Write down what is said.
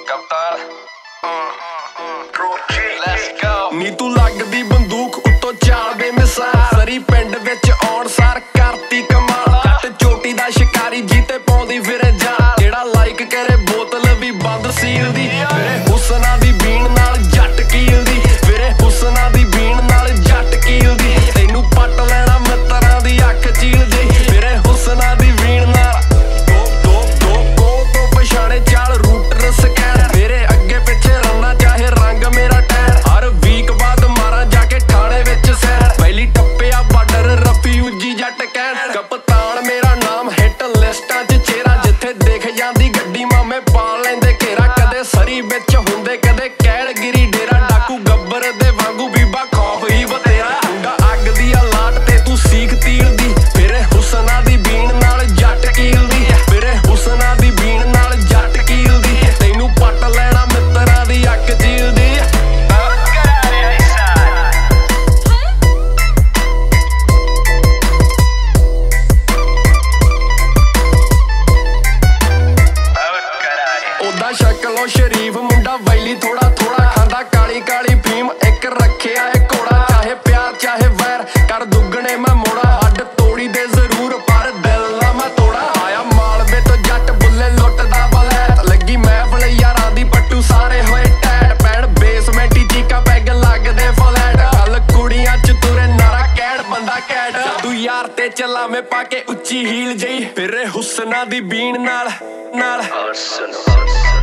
ਕਪਤਾਨ let's go ਨੀ ਤੂੰ ਲੱਗਦੀ ਬੰਦੂਕ ਉੱਤੋਂ ਚਾਲ ਬੇਮਿਸਾਲ ਸਰੀ ਪਿੰਡ ਵਿੱਚ ਆਉਣ ਸਾਰ ਕਰਤੀ ਕਮਾਲ ਜੱਟ ਚੋਟੀ ਦਾ ਸ਼ਿਕਾਰੀ ਜੀਤੇ ਪਾਉਂਦੀ ਫਿਰੇ ਜਾਲ ਜਿਹੜਾ ਲਾਈਕ ਕਰੇ ਬੋਤਲ ਵੀ ਬੰਦ ਸੀਲ ਦੀ ਮੇਰੇ ਹੁਸਨਾ ਦੀ ਬੀਣ ਨਾਲ ਜੱਟ ਕੀਲਦੀ ਮੇਰੇ ਹੁਸਨਾ ਦੀ ਬੀਣ ਨਾਲ ਜੱਟ ਕੀਲਦੀ ਤੈਨੂੰ ਪੱਟ ਲੈਣਾ ਮਿੱਤਰਾਂ ਦੀ ਅੱਖ ਚੀਲਦੀ ਮੇਰੇ ਹੁਸਨਾ ਦੀ ਬੀਣ ਨਾਲ ਦੋ ਤੋਂ ਪਛਾਣੇ ਚਾਲ ਰੂਟਰ ਸਕੈਨ ਮੇਰੇ ਅੱਗੇ ਪਿੱਛੇ ਰੰਨਾ ਚਾਹੇ ਰੰਗ ਮੇਰਾ ਟੈਨ ਹਰ ਵੀਕ ਬਾਅਦ ਮਾਰਾਂ ਜਾ ਕੇ ਥਾਣੇ ਵਿੱਚ ਸੈਰ ਪਹਿਲੀ ਟੱਪਿਆ ਬਾਰਡਰ ਰਫਿਊਜੀ ਜੱਟ ਕਹਿਣ ਕਪਤਾਨ ਮੇਰਾ ਨਾਮ ਹਿੱਟ ਲਿਸਟਾਂ 'ਚ ਚਿਹਰਾ ਜਿੱਥੇ ਦਿਖ ਜਾਂਦੀ ਗੱਡੀ ਮਾਮੇ ਪਾ ਲੈਂਦੇ ਘੇਰਾ ਕਦੇ ਸਰੀ ਵਿੱਚ ਹੁੰਦੇ ਕਦੇ ਕੈਲਗਿਰੀ ਡੇਰਾ ਡਾਕੂ ਗੱਬਰ ਦੇ ਵਾਂਗੂ ਬੀਬਾ ਖੌਫ ਹੀ ਬਤੇਰਾ ਮੁੰਡਾ ਅੱਗ ਦੀ ਆ ਲਾਟ ਤੇ ਤੂੰ ਸੀਖ ਤੀਲ ਦੀ ਮੇਰੇ ਹੁਸਨਾ ਦੀ ਬੀਣ ਨਾਲ ਜੱਟ ਕੀਲਦੀ ਮੇਰੇ ਹੁਸਨਾ ਦੀ ਬੀਣ ਨਾਲ ਜੱਟ ਕੀਲਦੀ ਤੈਨੂੰ ਪੱਟ ਲੈਣਾ ਮਿੱਤਰਾਂ ਦੀ ਅੱਖ ਚੀਲਦੀ ਉਦਾਂ ਸ਼ਕਲੋਂ ਸ਼ਰੀਫ ਮੁੰਡਾ ਵੈਲੀ ਥੋੜਾ ਖਾਂਦਾ ਕਾਲੀ ਕਾਲੀ ਫੀਮ ਇੱਕ ਰੱਖਿਆ ਏ ਘੋੜਾ ਚਾਹੇ ਪਿਆਰ ਚਾਹੇ ਵੈਰ ਕਰ ਦੁੱਗਣੇ ਮੈਂ ਮੋੜਾ ਹੱਡ ਤੋੜੀ ਦੇ ਜ਼ਰੂਰ ਪਰ ਦਿਲ ਨਾ ਮੈਂ ਤੋੜਾ ਆਇਆ ਮਾਲਵੇ ਤੋਂ ਜੱਟ ਬੁੱਲੇ ਲੁੱਟਦਾ ਬਲੈਤ ਲੱਗੀ ਮਹਿਫਲ ਯਾਰਾਂ ਦੀ ਪੱਟੂ ਸਾਰੇ ਹੋਏ ਟੈਟ ਪੈਣ ਬੇਸਮੈਂਟੀ ਚੀਕਾ ਪੈਗ ਲੱਗਦੇ ਫਲੈਟ ਗੱਲ ਕੁੜੀਆਂ ਚ ਤੁਰੇ ਨਾਰਾ ਕਹਿਣ ਬੰਦਾ ਕੈਟ ਤੂੰ ਯਾਰ ਤੇ ਚੱਲਾ ਮੈਂ ਪਾ ਕੇ ਉੱਚੀ ਹੀਲ ਜਈ ਫਿਰੇ ਹੁਸਨਾ ਦੀ ਬੀਣ ਨਾਲ